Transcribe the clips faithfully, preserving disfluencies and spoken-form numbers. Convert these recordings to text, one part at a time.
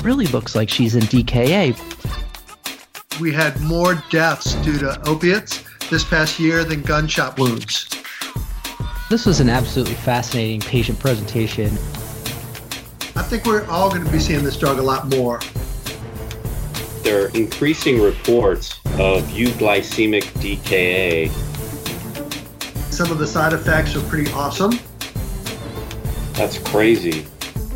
really looks like she's in D K A. We had more deaths due to opiates this past year than gunshot wounds. This was an absolutely fascinating patient presentation. I think we're all going to be seeing this drug a lot more. There are increasing reports of euglycemic D K A. Some of the side effects are pretty awesome. That's crazy.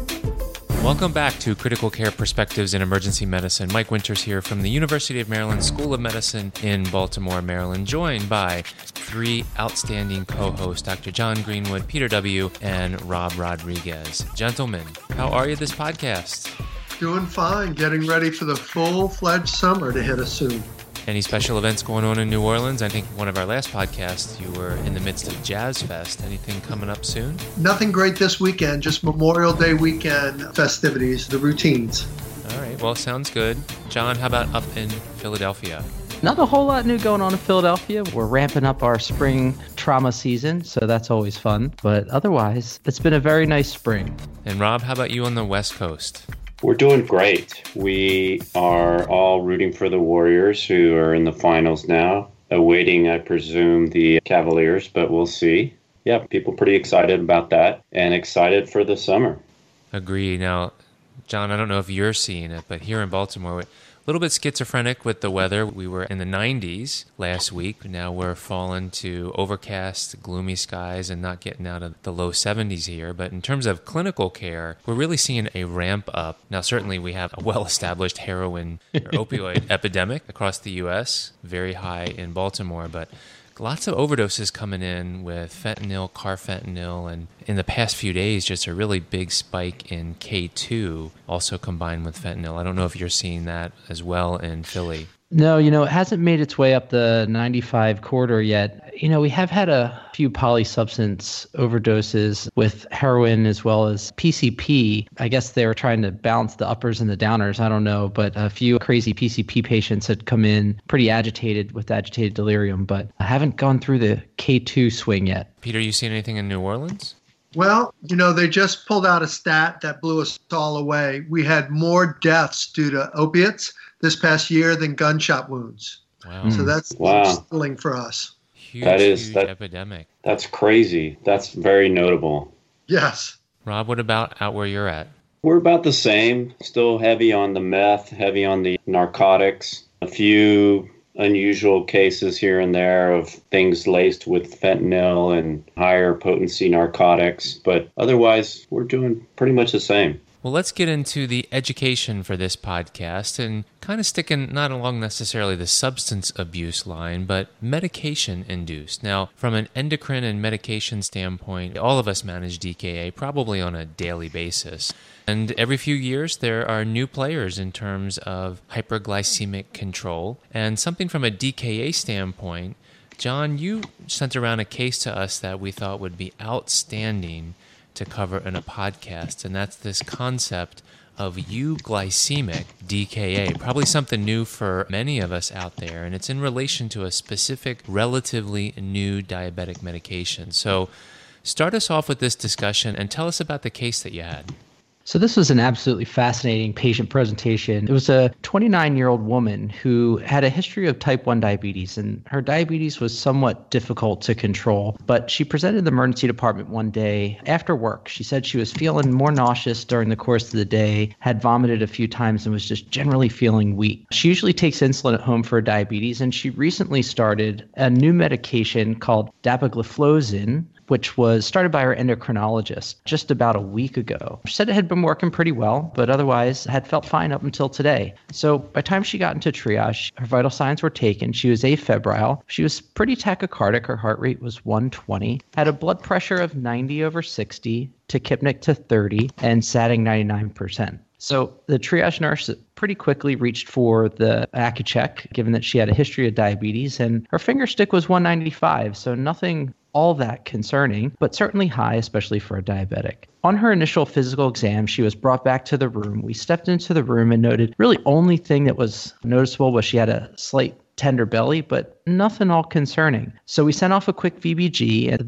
Welcome back to Critical Care Perspectives in Emergency Medicine. Mike Winters here from the University of Maryland School of Medicine in Baltimore, Maryland, joined by three outstanding co-hosts, Doctor John Greenwood, Peter W., and Rob Rodriguez. Gentlemen, how are you this podcast? Doing fine, getting ready for the full-fledged summer to hit us soon. Any special events going on in New Orleans? I think one of our last podcasts, you were in the midst of Jazz Fest. Anything coming up soon? Nothing great this weekend, just Memorial Day weekend festivities, the routines. All right, well, sounds good. John, how about up in Philadelphia? Not a whole lot new going on in Philadelphia. We're ramping up our spring trauma season, so that's always fun. But otherwise, it's been a very nice spring. And Rob, how about you on the West Coast? We're doing great. We are all rooting for the Warriors, who are in the finals now, awaiting, I presume, the Cavaliers, but we'll see. Yeah, people pretty excited about that and excited for the summer. Agree. Now, John, I don't know if you're seeing it, but here in Baltimore, we're a little bit schizophrenic with the weather. We were in the nineties last week. Now we're falling to overcast, gloomy skies and not getting out of the low seventies here. But in terms of clinical care, we're really seeing a ramp up. Now, certainly we have a well-established heroin or opioid epidemic across the U S, very high in Baltimore, but lots of overdoses coming in with fentanyl, carfentanil, and in the past few days, just a really big spike in K two, also combined with fentanyl. I don't know if you're seeing that as well in Philly. No, you know, it hasn't made its way up the ninety-five corridor yet. You know, we have had a few polysubstance overdoses with heroin as well as P C P. I guess they were trying to balance the uppers and the downers. I don't know, but a few crazy P C P patients had come in pretty agitated with agitated delirium, but I haven't gone through the K two swing yet. Peter, you seen anything in New Orleans? Well, you know, they just pulled out a stat that blew us all away. We had more deaths due to opiates this past year than gunshot wounds. Wow. So that's wow. thrilling for us. Huge, that is huge that, epidemic. That's crazy. That's very notable. Yes. Rob, what about out where you're at? We're about the same. Still heavy on the meth, heavy on the narcotics. A few unusual cases here and there of things laced with fentanyl and higher potency narcotics. But otherwise, we're doing pretty much the same. Well, let's get into the education for this podcast and kind of sticking not along necessarily the substance abuse line, but medication induced. Now, from an endocrine and medication standpoint, all of us manage D K A probably on a daily basis. And every few years, there are new players in terms of hyperglycemic control. And something from a D K A standpoint, John, you sent around a case to us that we thought would be outstanding to cover in a podcast, and that's this concept of euglycemic D K A, probably something new for many of us out there, and it's in relation to a specific, relatively new diabetic medication. So start us off with this discussion and tell us about the case that you had. So this was an absolutely fascinating patient presentation. It was a twenty-nine-year-old woman who had a history of type one diabetes, and her diabetes was somewhat difficult to control. But she presented to the emergency department one day after work. She said she was feeling more nauseous during the course of the day, had vomited a few times, and was just generally feeling weak. She usually takes insulin at home for her diabetes, and she recently started a new medication called dapagliflozin, which was started by her endocrinologist just about a week ago. She said it had been working pretty well, but otherwise had felt fine up until today. So by the time she got into triage, her vital signs were taken. She was afebrile. She was pretty tachycardic. Her heart rate was one twenty, had a blood pressure of ninety over sixty, tachypnic to thirty, and satting ninety-nine percent. So the triage nurse pretty quickly reached for the Accu-Chek, given that she had a history of diabetes, and her finger stick was one ninety-five, so nothing all that concerning, but certainly high, especially for a diabetic. On her initial physical exam, she was brought back to the room. We stepped into the room and noted really only thing that was noticeable was she had a slight tender belly, but nothing all concerning. So we sent off a quick V B G, and the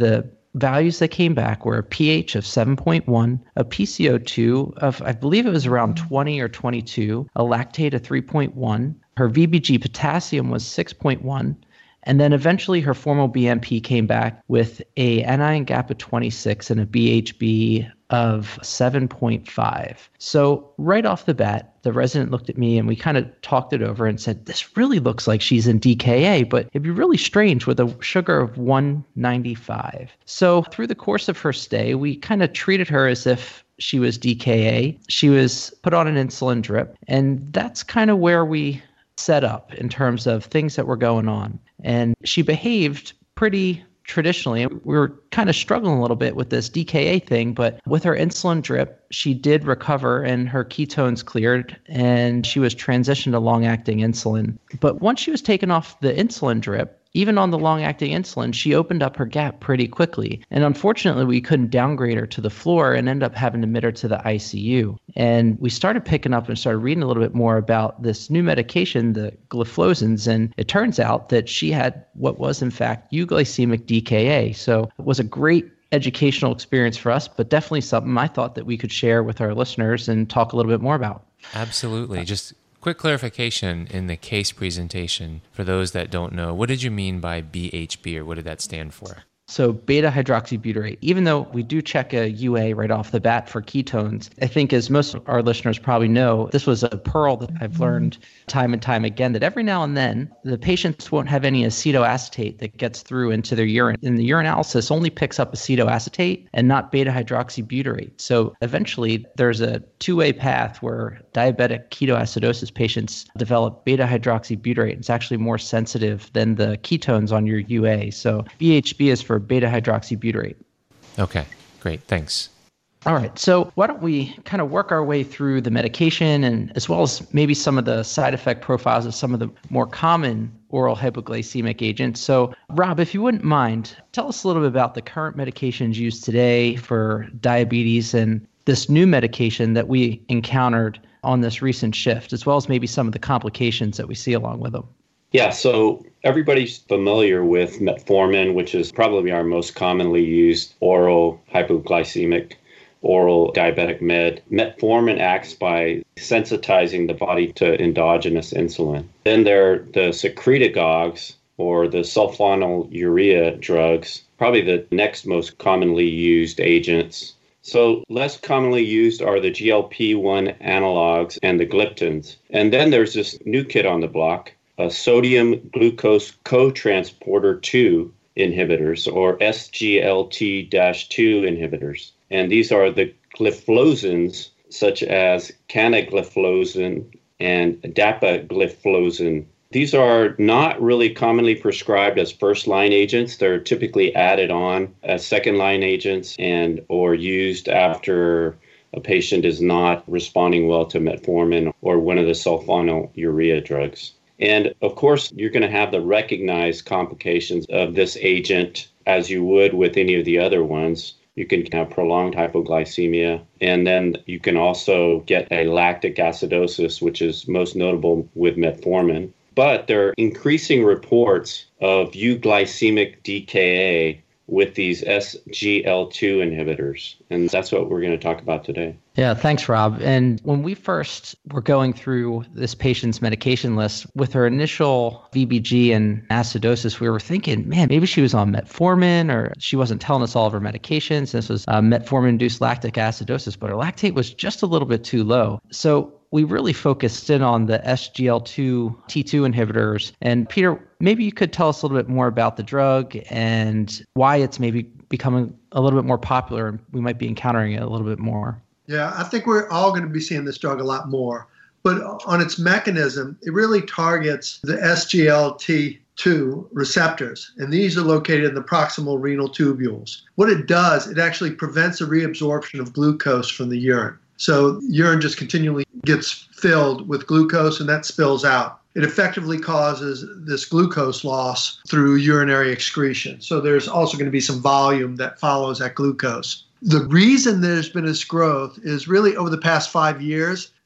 values that came back were a pH of seven point one, a P C O two of, I believe it was around twenty or twenty-two, a lactate of three point one. Her V B G potassium was six point one. And then eventually her formal B M P came back with a anion gap of twenty-six and a B H B of seven point five. So right off the bat, the resident looked at me and we kind of talked it over and said, this really looks like she's in D K A, but it'd be really strange with a sugar of one ninety-five. So through the course of her stay, we kind of treated her as if she was D K A. She was put on an insulin drip, and that's kind of where we set up in terms of things that were going on. And she behaved pretty traditionally. We were kind of struggling a little bit with this D K A thing, but with her insulin drip, she did recover and her ketones cleared and she was transitioned to long-acting insulin. But once she was taken off the insulin drip, even on the long-acting insulin, she opened up her gap pretty quickly. And unfortunately, we couldn't downgrade her to the floor and end up having to admit her to the I C U. And we started picking up and started reading a little bit more about this new medication, the gliflozins, and it turns out that she had what was, in fact, euglycemic D K A. So it was a great educational experience for us, but definitely something I thought that we could share with our listeners and talk a little bit more about. Absolutely. Just quick clarification in the case presentation for those that don't know. What did you mean by B H B, or what did that stand for? So beta-hydroxybutyrate, even though we do check a U A right off the bat for ketones, I think as most of our listeners probably know, this was a pearl that I've learned time and time again, that every now and then the patients won't have any acetoacetate that gets through into their urine. And the urinalysis only picks up acetoacetate and not beta-hydroxybutyrate. So eventually there's a two-way path where diabetic ketoacidosis patients develop beta-hydroxybutyrate. It's actually more sensitive than the ketones on your U A. So B H B is for beta-hydroxybutyrate. Okay, great. Thanks. All right. So why don't we kind of work our way through the medication and as well as maybe some of the side effect profiles of some of the more common oral hypoglycemic agents. So Rob, if you wouldn't mind, tell us a little bit about the current medications used today for diabetes and this new medication that we encountered on this recent shift, as well as maybe some of the complications that we see along with them. Yeah, so everybody's familiar with metformin, which is probably our most commonly used oral hypoglycemic, oral diabetic med. Metformin acts by sensitizing the body to endogenous insulin. Then there are the secretagogues, or the sulfonylurea drugs, probably the next most commonly used agents. So less commonly used are the G L P one analogs and the gliptins. And then there's this new kid on the block, Uh, sodium glucose cotransporter two inhibitors, or S G L T two inhibitors. And these are the gliflozins, such as canagliflozin and dapagliflozin. These are not really commonly prescribed as first-line agents. They're typically added on as second-line agents and or used after a patient is not responding well to metformin or one of the sulfonylurea drugs. And of course, you're going to have the recognized complications of this agent as you would with any of the other ones. You can have prolonged hypoglycemia, and then you can also get a lactic acidosis, which is most notable with metformin. But there are increasing reports of euglycemic D K A with these S G L two inhibitors. And that's what we're going to talk about today. Yeah, thanks, Rob. And when we first were going through this patient's medication list with her initial V B G and acidosis, we were thinking, man, maybe she was on metformin or she wasn't telling us all of her medications. This was uh, metformin-induced lactic acidosis, but her lactate was just a little bit too low. So we really focused in on the S G L two T two inhibitors. And Peter, maybe you could tell us a little bit more about the drug and why it's maybe becoming a little bit more popular and we might be encountering it a little bit more. Yeah, I think we're all going to be seeing this drug a lot more. But on its mechanism, it really targets the S G L T two receptors, and these are located in the proximal renal tubules. What it does, it actually prevents the reabsorption of glucose from the urine. So urine just continually gets filled with glucose, and that spills out. It effectively causes this glucose loss through urinary excretion. So there's also going to be some volume that follows that glucose. The reason there's been this growth is really over the past five years,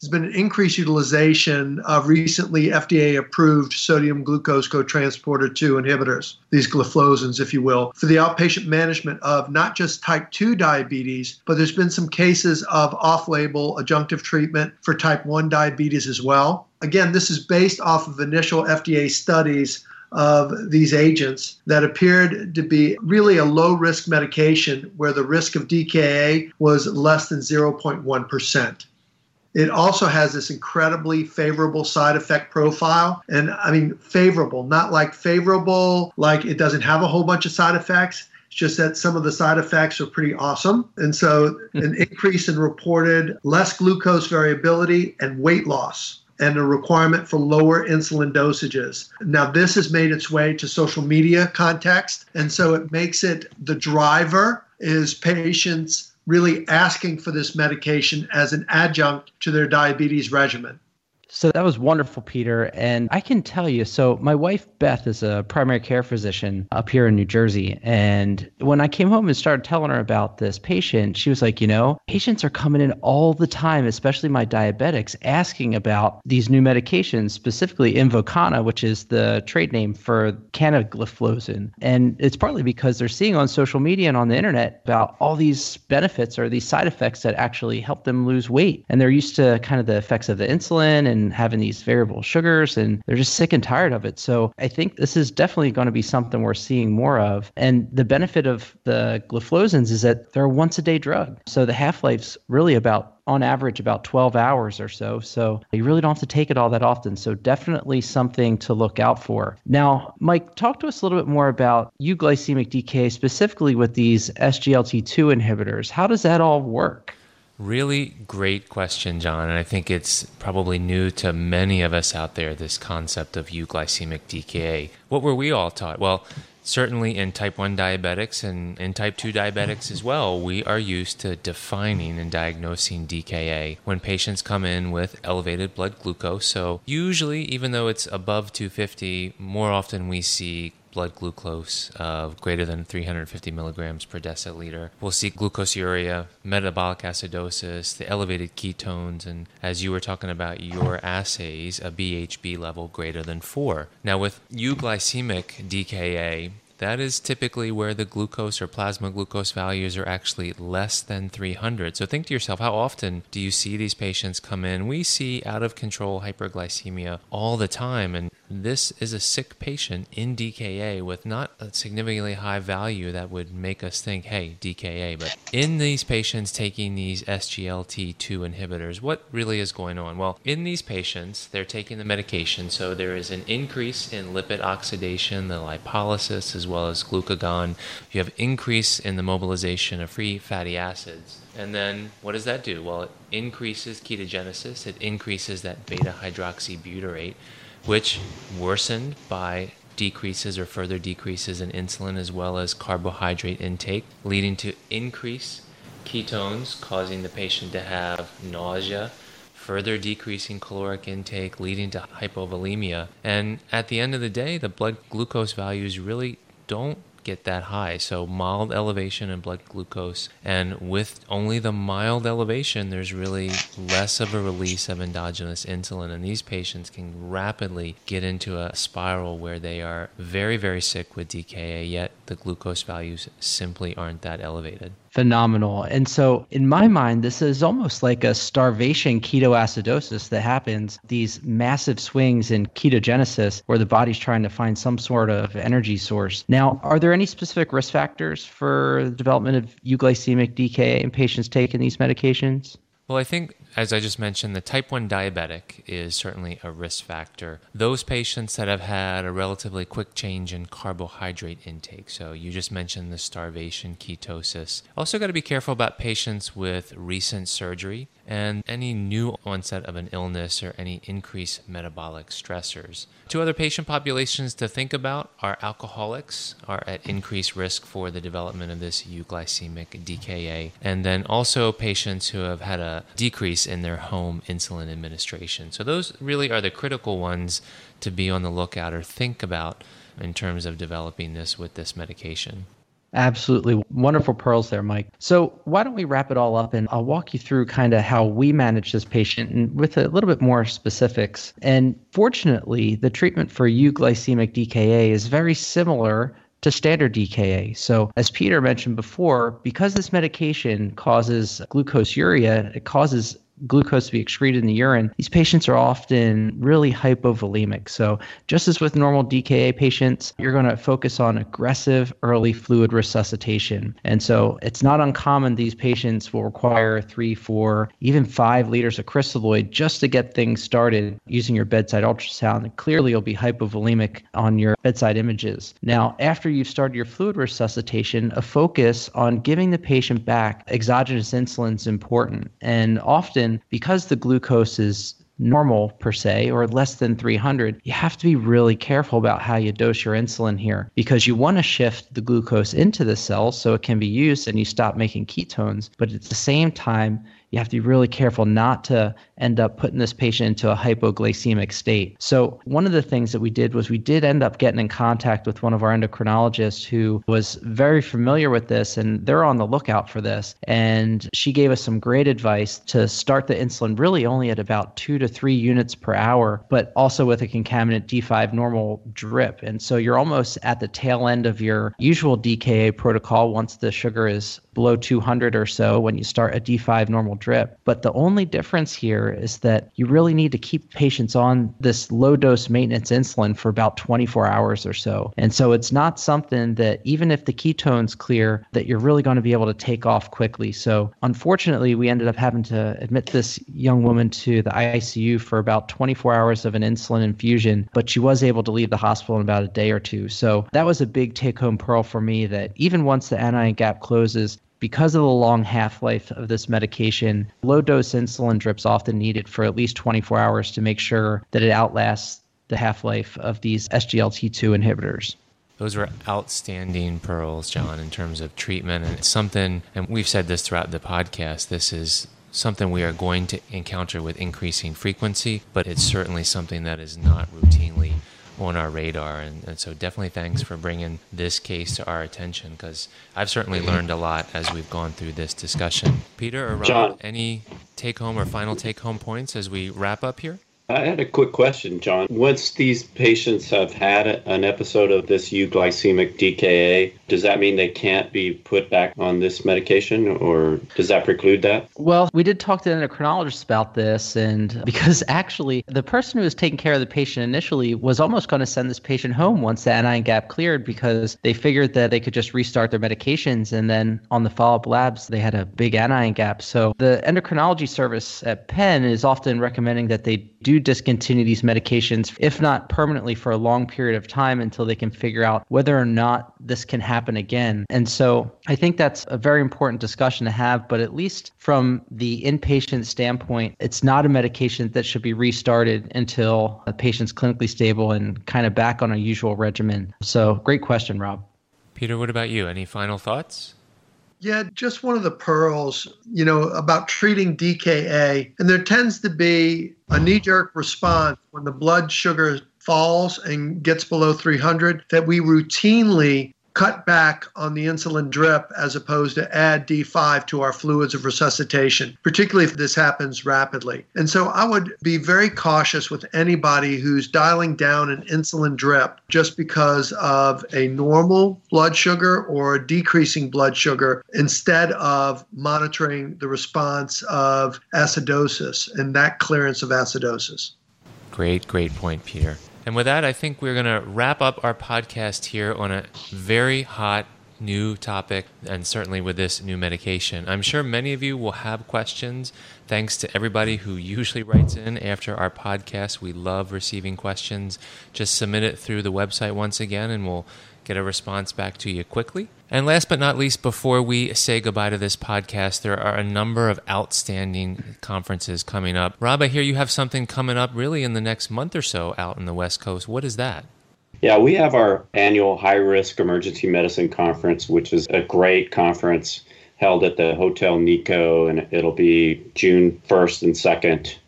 there's been an increased utilization of recently F D A-approved sodium glucose cotransporter two inhibitors, these gliflozins, if you will, for the outpatient management of not just type two diabetes, but there's been some cases of off-label adjunctive treatment for type one diabetes as well. Again, this is based off of initial F D A studies of these agents that appeared to be really a low-risk medication where the risk of D K A was less than zero point one percent. It also has this incredibly favorable side effect profile. And I mean, favorable, not like favorable, like it doesn't have a whole bunch of side effects. It's just that some of the side effects are pretty awesome. And so an increase in reported less glucose variability and weight loss, and a requirement for lower insulin dosages. Now, this has made its way to social media context, and so it makes it the driver is patients really asking for this medication as an adjunct to their diabetes regimen. So that was wonderful, Peter. And I can tell you, so my wife, Beth, is a primary care physician up here in New Jersey. And when I came home and started telling her about this patient, she was like, you know, patients are coming in all the time, especially my diabetics, asking about these new medications, specifically Invokana, which is the trade name for canagliflozin. And it's partly because they're seeing on social media and on the internet about all these benefits or these side effects that actually help them lose weight. And they're used to kind of the effects of the insulin and having these variable sugars, and they're just sick and tired of it. So I think this is definitely going to be something we're seeing more of. And the benefit of the gliflozins is that they're a once a day drug. So the half-life's really about, on average, about twelve hours or so. So you really don't have to take it all that often. So definitely something to look out for. Now, Mike, talk to us a little bit more about euglycemic D K A, specifically with these S G L T two inhibitors. How does that all work? Really great question, John. And I think it's probably new to many of us out there, this concept of euglycemic D K A. What were we all taught? Well, certainly in type one diabetics and in type two diabetics as well, we are used to defining and diagnosing D K A when patients come in with elevated blood glucose. So usually, even though it's above two fifty, more often we see blood glucose of greater than three hundred fifty milligrams per deciliter. We'll see glucosuria, metabolic acidosis, the elevated ketones, and as you were talking about your assays, a B H B level greater than four. Now with euglycemic D K A, that is typically where the glucose or plasma glucose values are actually less than three hundred. So think to yourself, how often do you see these patients come in? We see out of control hyperglycemia all the time, and this is a sick patient in D K A with not a significantly high value that would make us think, hey, D K A. But in these patients taking these S G L T two inhibitors, what really is going on? Well, in these patients, they're taking the medication, so there is an increase in lipid oxidation, the lipolysis, as well as glucagon. You have increase in the mobilization of free fatty acids. And then what does that do? Well, it increases ketogenesis. It increases that beta-hydroxybutyrate, which worsened by decreases or further decreases in insulin as well as carbohydrate intake, leading to increased ketones, causing the patient to have nausea, further decreasing caloric intake, leading to hypovolemia. And at the end of the day, the blood glucose values really don't get that high. So mild elevation in blood glucose, and with only the mild elevation, there's really less of a release of endogenous insulin, and these patients can rapidly get into a spiral where they are very, very sick with D K A, yet the glucose values simply aren't that elevated. Phenomenal. And so in my mind, this is almost like a starvation ketoacidosis that happens, these massive swings in ketogenesis where the body's trying to find some sort of energy source. Now, are there any specific risk factors for the development of euglycemic D K A in patients taking these medications? Well, I think, as I just mentioned, the type one diabetic is certainly a risk factor. Those patients that have had a relatively quick change in carbohydrate intake. So you just mentioned the starvation ketosis. Also got to be careful about patients with recent surgery and any new onset of an illness or any increased metabolic stressors. Two other patient populations to think about are alcoholics, are at increased risk for the development of this euglycemic D K A, and then also patients who have had a decrease in their home insulin administration. So those really are the critical ones to be on the lookout or think about in terms of developing this with this medication. Absolutely. Wonderful pearls there, Mike. So why don't we wrap it all up, and I'll walk you through kind of how we manage this patient and with a little bit more specifics. And fortunately, the treatment for euglycemic D K A is very similar to standard D K A. So as Peter mentioned before, because this medication causes glucoseuria, it causes glucose to be excreted in the urine, these patients are often really hypovolemic. So just as with normal D K A patients, you're going to focus on aggressive early fluid resuscitation. And so it's not uncommon these patients will require three, four, even five liters of crystalloid just to get things started using your bedside ultrasound. And clearly you'll be hypovolemic on your bedside images. Now, after you've started your fluid resuscitation, a focus on giving the patient back exogenous insulin is important. And often, because the glucose is normal per se, or less than three hundred, you have to be really careful about how you dose your insulin here, because you want to shift the glucose into the cells so it can be used and you stop making ketones. But at the same time, you have to be really careful not to end up putting this patient into a hypoglycemic state. So one of the things that we did was we did end up getting in contact with one of our endocrinologists who was very familiar with this, and they're on the lookout for this. And she gave us some great advice to start the insulin really only at about two to three units per hour, but also with a concomitant D five normal drip. And so you're almost at the tail end of your usual D K A protocol once the sugar is below two hundred or so when you start a D five normal drip. But the only difference here is that you really need to keep patients on this low dose maintenance insulin for about twenty-four hours or so. And so it's not something that even if the ketones clear, that you're really going to be able to take off quickly. So unfortunately, we ended up having to admit this young woman to the I C U for about twenty-four hours of an insulin infusion, but she was able to leave the hospital in about a day or two. So that was a big take-home pearl for me, that even once the anion gap closes, because of the long half-life of this medication, low-dose insulin drips often needed for at least twenty-four hours to make sure that it outlasts the half-life of these S G L T two inhibitors. Those were outstanding pearls, John, in terms of treatment. And it's something, and we've said this throughout the podcast, this is something we are going to encounter with increasing frequency, but it's certainly something that is not routinely on our radar. And, and so definitely thanks for bringing this case to our attention, because I've certainly learned a lot as we've gone through this discussion. Peter or Rob, John, any take-home or final take-home points as we wrap up here? I had a quick question, John. Once these patients have had an episode of this euglycemic D K A, does that mean they can't be put back on this medication, or does that preclude that? Well, we did talk to an endocrinologist about this, and because actually the person who was taking care of the patient initially was almost going to send this patient home once the anion gap cleared, because they figured that they could just restart their medications, and then on the follow-up labs, they had a big anion gap. So the endocrinology service at Penn is often recommending that they do discontinue these medications, if not permanently, for a long period of time until they can figure out whether or not this can happen again. And so I think that's a very important discussion to have, but at least from the inpatient standpoint, it's not a medication that should be restarted until the patient's clinically stable and kind of back on a usual regimen. So great question, Rob. Peter, what about you? Any final thoughts? Yeah, just one of the pearls, you know, about treating D K A. And there tends to be a knee-jerk response when the blood sugar falls and gets below three hundred, that we routinely cut back on the insulin drip as opposed to add D five to our fluids of resuscitation, particularly if this happens rapidly. And so I would be very cautious with anybody who's dialing down an insulin drip just because of a normal blood sugar or a decreasing blood sugar, instead of monitoring the response of acidosis and that clearance of acidosis. Great, great point, Peter. And with that, I think we're going to wrap up our podcast here on a very hot new topic, and certainly with this new medication. I'm sure many of you will have questions. Thanks to everybody who usually writes in after our podcast. We love receiving questions. Just submit it through the website once again, and we'll get a response back to you quickly. And last but not least, before we say goodbye to this podcast, there are a number of outstanding conferences coming up. Rob, I hear you have something coming up really in the next month or so out in the West Coast. What is that? Yeah, we have our annual High Risk Emergency Medicine Conference, which is a great conference held at the Hotel Nico, and it'll be June first and second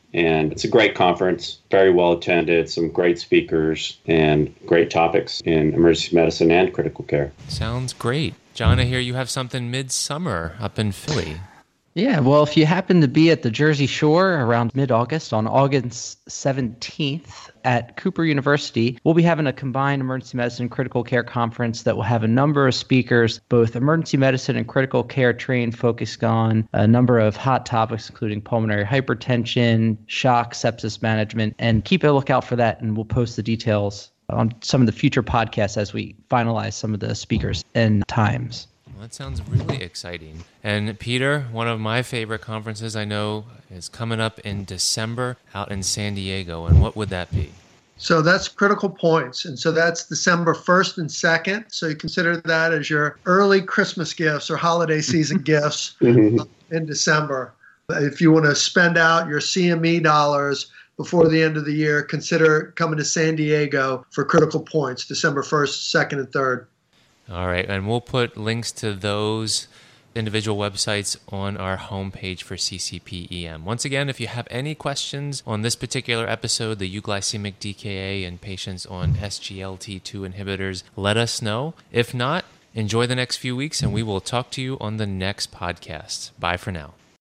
And it's a great conference, very well attended, some great speakers, and great topics in emergency medicine and critical care. Sounds great. John, I hear you have something midsummer up in Philly. Yeah, well, if you happen to be at the Jersey Shore around mid-August, on August seventeenth at Cooper University, we'll be having a combined emergency medicine critical care conference that will have a number of speakers, both emergency medicine and critical care trained, focused on a number of hot topics, including pulmonary hypertension, shock, sepsis management, and keep a lookout for that, and we'll post the details on some of the future podcasts as we finalize some of the speakers and times. Well, that sounds really exciting. And Peter, one of my favorite conferences I know is coming up in December out in San Diego. And what would that be? So that's Critical Points. And so that's December first and second. So you consider that as your early Christmas gifts or holiday season gifts in December. If you want to spend out your C M E dollars before the end of the year, consider coming to San Diego for Critical Points, December first, second, and third. All right, and we'll put links to those individual websites on our homepage for C C P E M. Once again, if you have any questions on this particular episode, the euglycemic D K A in patients on S G L T two inhibitors, let us know. If not, enjoy the next few weeks, and we will talk to you on the next podcast. Bye for now.